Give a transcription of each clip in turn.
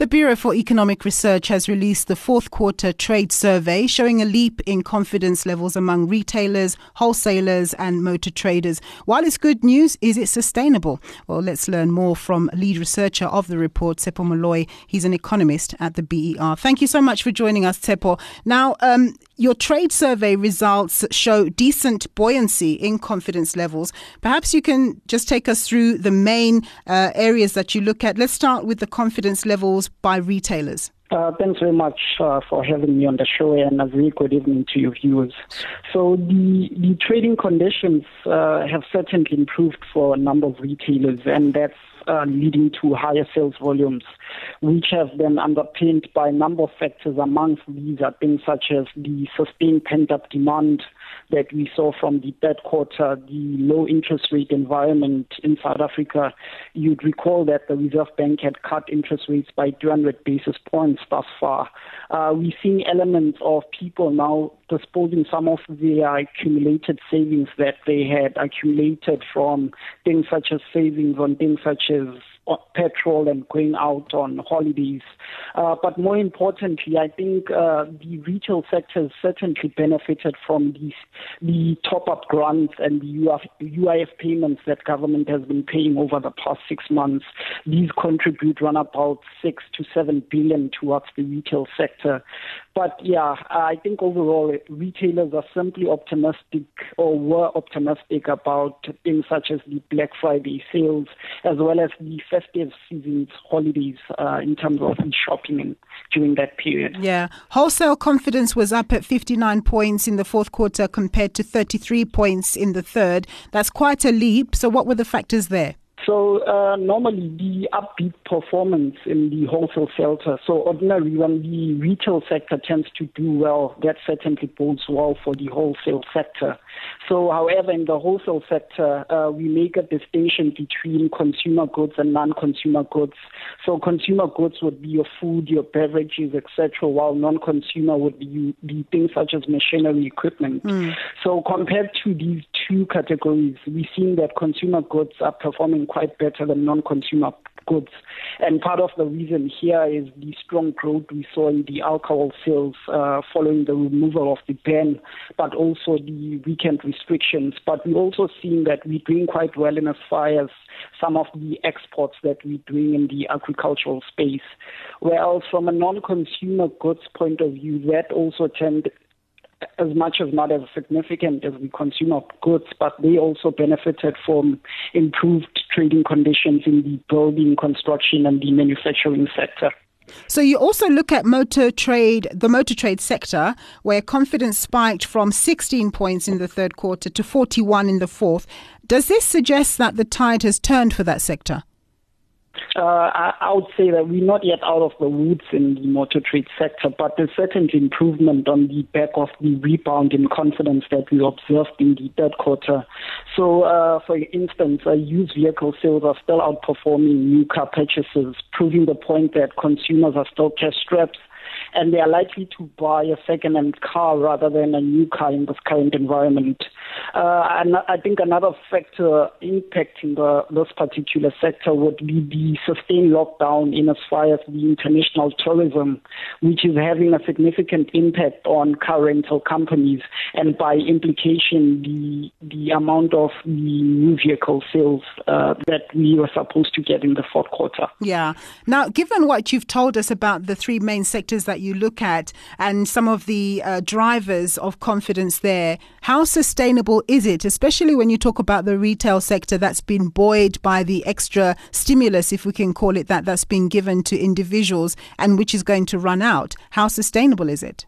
The Bureau for Economic Research has released the fourth quarter trade survey showing a leap in confidence levels among retailers, wholesalers and motor traders. While it's good news, is it sustainable? Well, let's learn more from lead researcher of the report, Tshepo Moloi. He's an economist at the BER. Thank you so much for joining us, Tshepo. Now, your trade survey results show decent buoyancy in confidence levels. Perhaps you can just take us through the main areas that you look at. Let's start with the confidence levels by retailers. Thanks very much for having me on the show, and a very good evening to your viewers. So the trading conditions have certainly improved for a number of retailers, and that's leading to higher sales volumes, which have been underpinned by a number of factors. Amongst these are things such as the sustained pent-up demand that we saw from the third quarter, the low interest rate environment in South Africa. You'd recall that the Reserve Bank had cut interest rates by 200 basis points thus far. We're seeing elements of people now disposing some of their accumulated savings that they had accumulated from things such as savings on things such as petrol and going out on holidays. But more importantly, I think the retail sector has certainly benefited from the top-up grants and the UIF payments that government has been paying over the past 6 months. These contribute around about 6 to 7 billion towards the retail sector. But yeah, I think overall retailers are simply optimistic, or were optimistic, about things such as the Black Friday sales as well as the festive season's holidays in terms of shopping during that period. Yeah. Wholesale confidence was up at 59 points in the fourth quarter compared to 33 points in the third. That's quite a leap. So what were the factors there? So normally the upbeat performance in the wholesale sector, so ordinarily when the retail sector tends to do well, that certainly bodes well for the wholesale sector. So however, in the wholesale sector, we make a distinction between consumer goods and non-consumer goods. So consumer goods would be your food, your beverages, etc., while non-consumer would be things such as machinery equipment. So compared to these two categories, we've seen that consumer goods are performing quite better than non-consumer goods. And part of the reason here is the strong growth we saw in the alcohol sales following the removal of the ban, but also the weekend restrictions. But we're also seeing that we're doing quite well in as far as some of the exports that we're doing in the agricultural space. Whereas from a non-consumer goods point of view, that also as much as not as significant as the consumer goods, but they also benefited from improved trading conditions in the building, construction and the manufacturing sector. So you also look at the motor trade sector, where confidence spiked from 16 points in the third quarter to 41 in the fourth. Does this suggest that the tide has turned for that sector? I would say that we're not yet out of the woods in the motor trade sector, but there's certainly improvement on the back of the rebound in confidence that we observed in the third quarter. So, for instance, used vehicle sales are still outperforming new car purchases, proving the point that consumers are still cash-strapped, and they are likely to buy a second-hand car rather than a new car in this current environment. And I think another factor impacting this particular sector would be the sustained lockdown in as far as the international tourism, which is having a significant impact on car rental companies, and by implication the amount of the new vehicle sales that we were supposed to get in the fourth quarter. Yeah. Now, given what you've told us about the three main sectors that you look at and some of the drivers of confidence there, how sustainable is it, especially when you talk about the retail sector that's been buoyed by the extra stimulus, if we can call it that, that's been given to individuals and which is going to run out? How sustainable is it?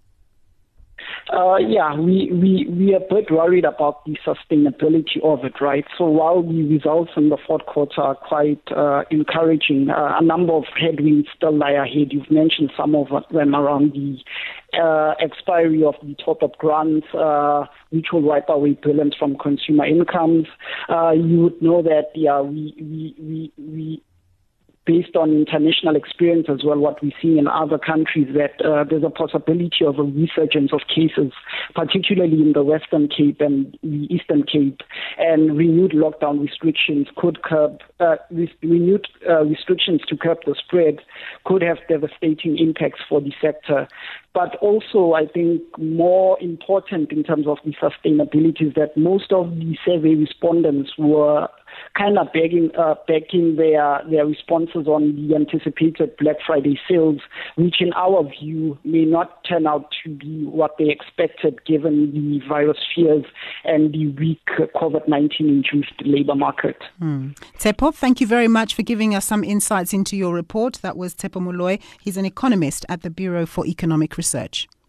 We are a bit worried about the sustainability of it, right? So while the results in the fourth quarter are quite encouraging, a number of headwinds still lie ahead. You've mentioned some of them around the expiry of the top-up grants, which will wipe away billions from consumer incomes. You would know that based on international experience as well, what we're seeing in other countries, that there's a possibility of a resurgence of cases, particularly in the Western Cape and the Eastern Cape, and renewed lockdown restrictions could curb, restrictions to curb the spread could have devastating impacts for the sector. But also, I think more important in terms of the sustainability is that most of the survey respondents were kind of backing their responses on the anticipated Black Friday sales, which in our view may not turn out to be what they expected given the virus fears and the weak COVID-19-induced labour market. Tshepo, thank you very much for giving us some insights into your report. That was Tshepo Moloi. He's an economist at the Bureau for Economic Research.